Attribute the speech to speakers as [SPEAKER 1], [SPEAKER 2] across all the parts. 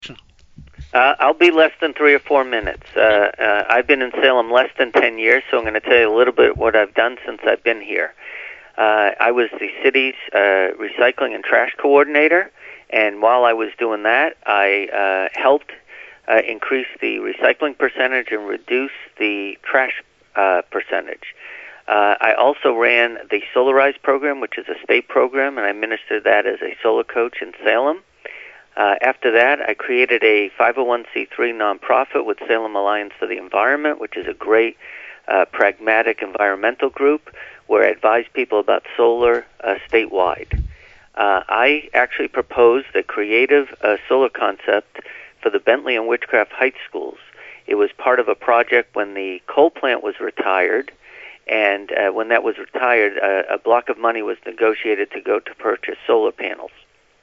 [SPEAKER 1] I'll be less than 3 or 4 minutes. I've been in Salem less than 10 years, so I'm going to tell you a little bit what I've done since I've been here. I was the city's recycling and trash coordinator, and while I was doing that, I helped increase the recycling percentage and reduce the trash percentage. I also ran the Solarize program, which is a state program, and I administered that as a solar coach in Salem. After that, I created a 501c3 nonprofit with Salem Alliance for the Environment, which is a great pragmatic environmental group where I advise people about solar statewide. I actually proposed a creative solar concept for the Bentley and Witchcraft Heights schools. It was part of a project when the coal plant was retired, and when that was retired, a block of money was negotiated to go to purchase solar panels.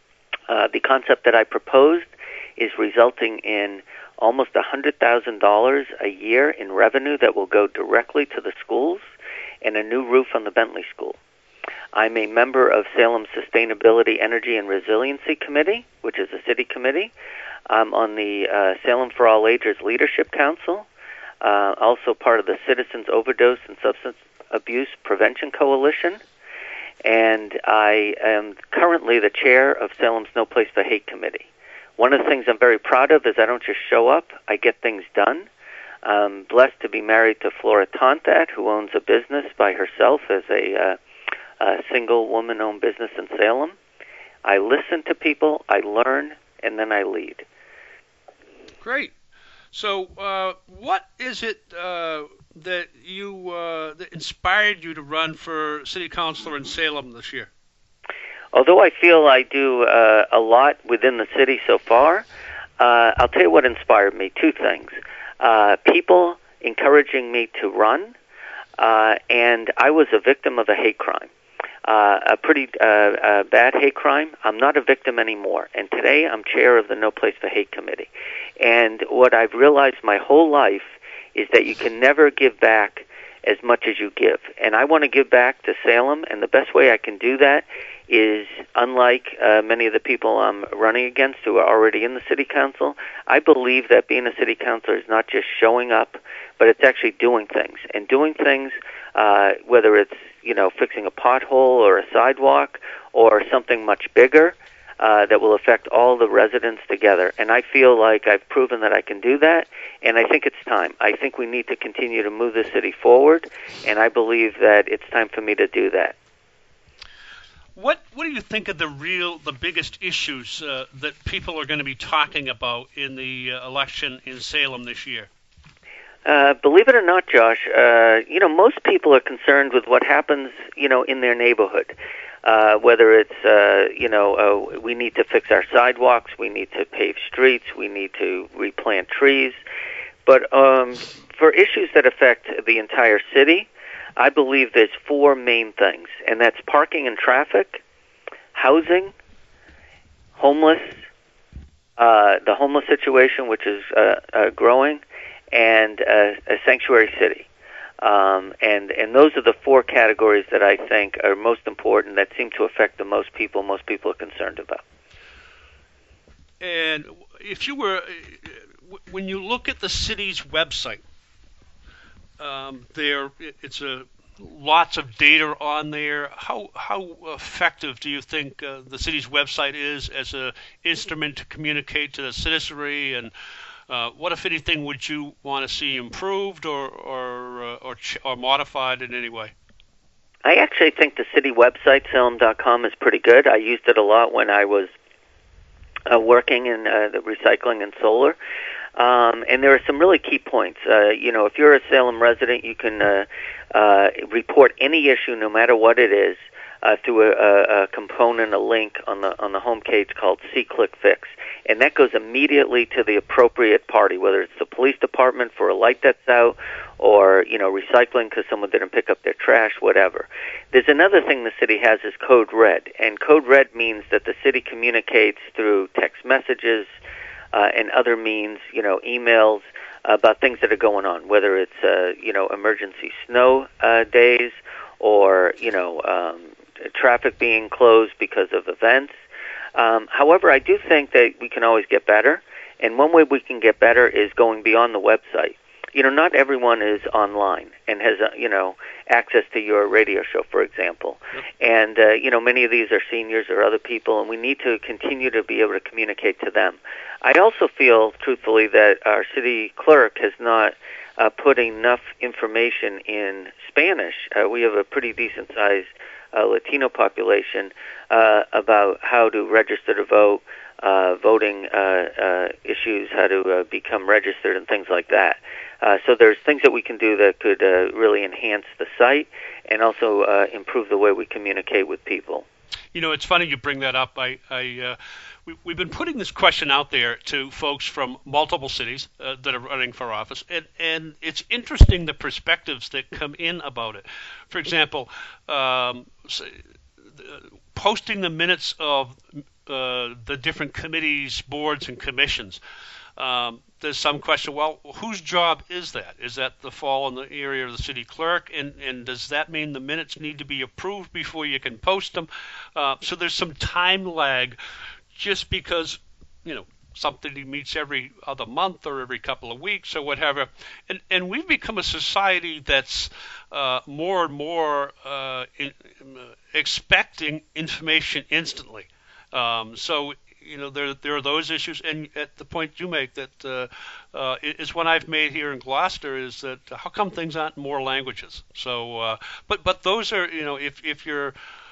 [SPEAKER 1] The concept that I proposed is resulting in almost $100,000 a year in revenue that will go directly to the schools and a new roof on the Bentley School. I'm a member of Salem's Sustainability, Energy, and Resiliency Committee, which is a city committee. I'm on the Salem for All Ages Leadership Council, also part of the Citizens Overdose and Substance Abuse Prevention Coalition, and I am currently the chair of Salem's No Place for Hate Committee. One of the things I'm very proud of is I don't just show up, I get things done. I'm blessed to be married to Flora Tontat, who owns a business by herself as a single woman-owned business in Salem. I listen to people, I learn, and then I lead.
[SPEAKER 2] Great. So what is it that that inspired you to run for city councilor in Salem this year?
[SPEAKER 1] Although I feel I do a lot within the city so far, I'll tell you what inspired me. 2 things. People encouraging me to run, and I was a victim of a hate crime. A pretty bad hate crime. I'm not a victim anymore, and today I'm chair of the No Place for Hate Committee. And what I've realized my whole life is that you can never give back as much as you give. And I want to give back to Salem, and the best way I can do that is, unlike many of the people I'm running against who are already in the city council, I believe that being a city councilor is not just showing up, but it's actually doing things. And doing things, whether it's fixing a pothole or a sidewalk or something much bigger, that will affect all the residents together. And I feel like I've proven that I can do that, and I think it's time. I think we need to continue to move the city forward, and I believe that it's time for me to do that.
[SPEAKER 2] What do you think of the biggest issues that people are going to be talking about in the election in Salem this year?
[SPEAKER 1] Believe it or not, Josh, most people are concerned with what happens, in their neighborhood. Whether it's, we need to fix our sidewalks, we need to pave streets, we need to replant trees. But for issues that affect the entire city, I believe there's 4 main things, and that's parking and traffic, housing, homeless, the homeless situation, which is growing, and a sanctuary city. And those are the 4 categories that I think are most important, that seem to affect the most people are concerned about.
[SPEAKER 2] And if you were, when you look at the city's website, it's lots of data on there. How effective do you think the city's website is as an instrument to communicate to the citizenry, and what, if anything, would you want to see improved or modified in any way?
[SPEAKER 1] I actually think the city website, Salem.com, is pretty good. I used it a lot when I was working in the recycling and solar. And there are some really key points. If you're a Salem resident, you can report any issue, no matter what it is, through a component, a link on the home page called See Click Fix, and that goes immediately to the appropriate party, whether it's the police department for a light that's out, or recycling because someone didn't pick up their trash, whatever. There's another thing the city has is Code Red, and Code Red means that the city communicates through text messages and other means, emails, about things that are going on, whether it's emergency snow days or traffic being closed because of events. However, I do think that we can always get better, And one way we can get better is going beyond the website. Not everyone is online and has, access to your radio show, for example.
[SPEAKER 2] Yep.
[SPEAKER 1] And, many of these are seniors or other people, and we need to continue to be able to communicate to them. I also feel, truthfully, that our city clerk has not put enough information in Spanish. We have a pretty decent-sized Latino population about how to register to vote, voting issues, how to become registered, and things like that. So there's things that we can do that could really enhance the site and also improve the way we communicate with people.
[SPEAKER 2] It's funny you bring that up. We've been putting this question out there to folks from multiple cities that are running for office, and it's interesting the perspectives that come in about it. For example, posting the minutes of the different committees, boards, and commissions. There's some question, well, whose job is that? Is that the fall in the area of the city clerk? And does that mean the minutes need to be approved before you can post them? So there's some time lag just because, something meets every other month or every couple of weeks or whatever. And we've become a society that's more and more expecting information instantly. So there are those issues, and at the point you make that is one I've made here in Gloucester is that how come things aren't in more languages? So, but those are if you're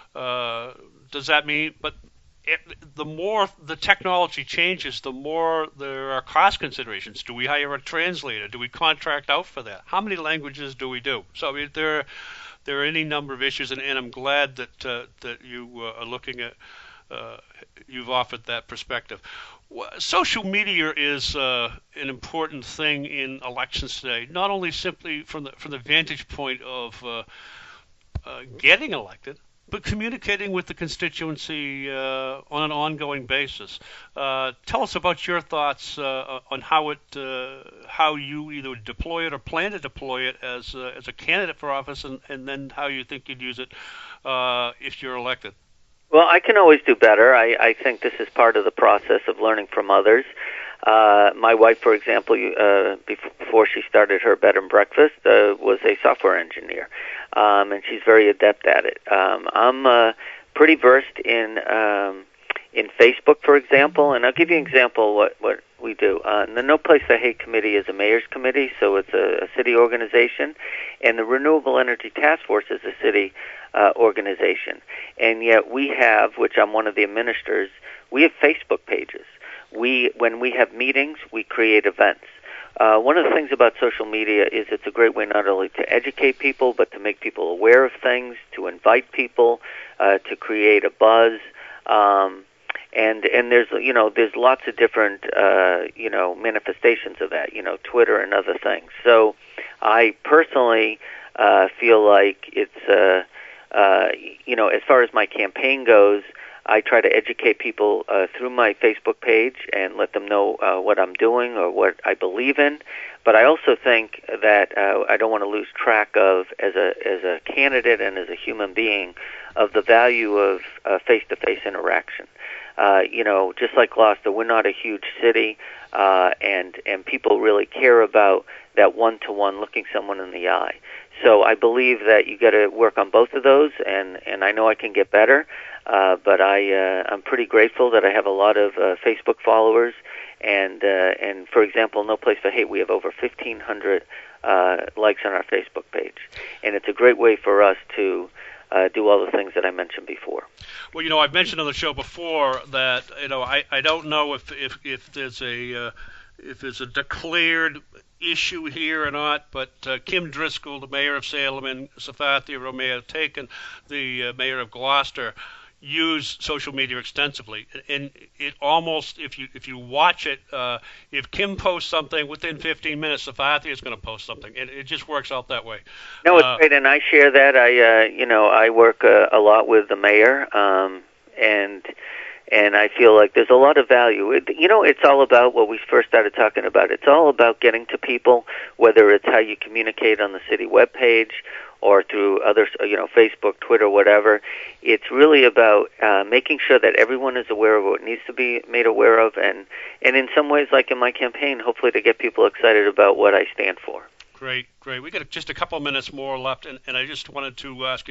[SPEAKER 2] does that mean? But the more the technology changes, the more there are cost considerations. Do we hire a translator? Do we contract out for that? How many languages do we do? So there are any number of issues, and I'm glad that you are looking at. You've offered that perspective. Social media is an important thing in elections today, not only simply from the vantage point of getting elected, but communicating with the constituency on an ongoing basis. Tell us about your thoughts on how you either deploy it or plan to deploy it as a candidate for office, and then how you think you'd use it if you're elected.
[SPEAKER 1] Well, I can always do better. I think this is part of the process of learning from others. My wife, for example, before she started her bed and breakfast, was a software engineer, and she's very adept at it. I'm pretty versed in Facebook, for example, and I'll give you an example of what we do. The No Place to Hate Committee is a mayor's committee, so it's a city organization, and the Renewable Energy Task Force is a city organization. And yet we have, which I'm one of the administrators, we have Facebook pages. When we have meetings, we create events. One of the things about social media is it's a great way not only to educate people, but to make people aware of things, to invite people, to create a buzz. And there's lots of different manifestations of that, Twitter and other things. So I personally feel like it's as far as my campaign goes, I try to educate people through my Facebook page and let them know what I'm doing or what I believe in. But I also think that I don't want to lose track of, as a candidate and as a human being, of the value of face-to-face interaction. Just like Gloucester, we're not a huge city, and people really care about that one-to-one, looking someone in the eye. So I believe that you got to work on both of those, and I know I can get better. But I'm pretty grateful that I have a lot of Facebook followers, and for example, No Place for Hate, we have over 1,500 likes on our Facebook page, and it's a great way for us to do all the things that I mentioned before.
[SPEAKER 2] Well, I've mentioned on the show before that I don't know if there's a declared issue here or not, but Kim Driscoll, the mayor of Salem, and Safathia Romeo Taken, the mayor of Gloucester, use social media extensively, and it almost, if you watch it, if Kim posts something within 15 minutes, Safathia is going to post something, and it just works out that way.
[SPEAKER 1] No, it's great, and I share that. I work a lot with the mayor, and And I feel like there's a lot of value. It's all about what we first started talking about. It's all about getting to people, whether it's how you communicate on the city webpage or through other, Facebook, Twitter, whatever. It's really about making sure that everyone is aware of what needs to be made aware of, and in some ways, like in my campaign, hopefully to get people excited about what I stand for.
[SPEAKER 2] Great. We got just a couple of minutes more left, and I just wanted to ask you,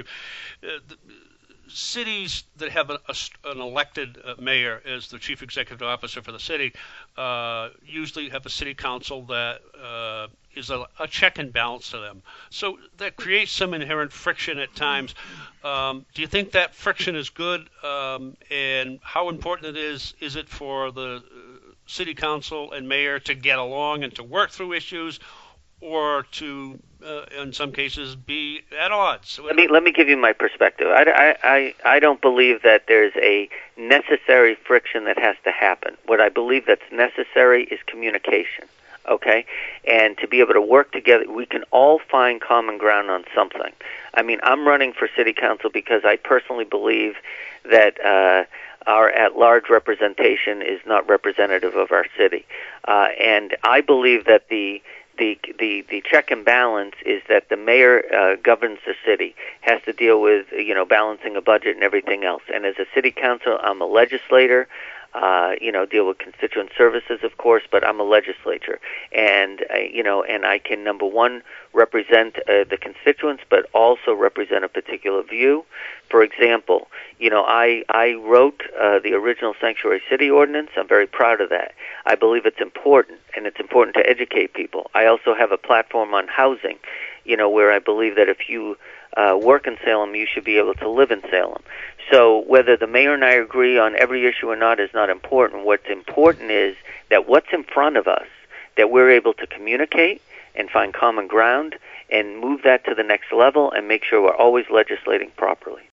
[SPEAKER 2] cities that have an elected mayor as the chief executive officer for the city usually have a city council that is a check and balance to them. So that creates some inherent friction at times. Do you think that friction is good? And how important is it for the city council and mayor to get along and to work through issues, or to, in some cases, be at odds?
[SPEAKER 1] Let me give you my perspective. I don't believe that there's a necessary friction that has to happen. What I believe that's necessary is communication, okay? And to be able to work together, we can all find common ground on something. I mean, I'm running for city council because I personally believe that our at-large representation is not representative of our city. And I believe that the check and balance is that the mayor governs the city, has to deal with, balancing a budget and everything else. And as a city council, I'm a legislator, deal with constituent services, of course, but I'm a legislator. And, and I can, number one, represent the constituents, but also represent a particular view. For example, I wrote the original Sanctuary City Ordinance. I'm very proud of that. I believe it's important, and it's important to educate people. I also have a platform on housing, where I believe that if you work in Salem, you should be able to live in Salem. So whether the mayor and I agree on every issue or not is not important. What's important is that what's in front of us, that we're able to communicate and find common ground and move that to the next level and make sure we're always legislating properly.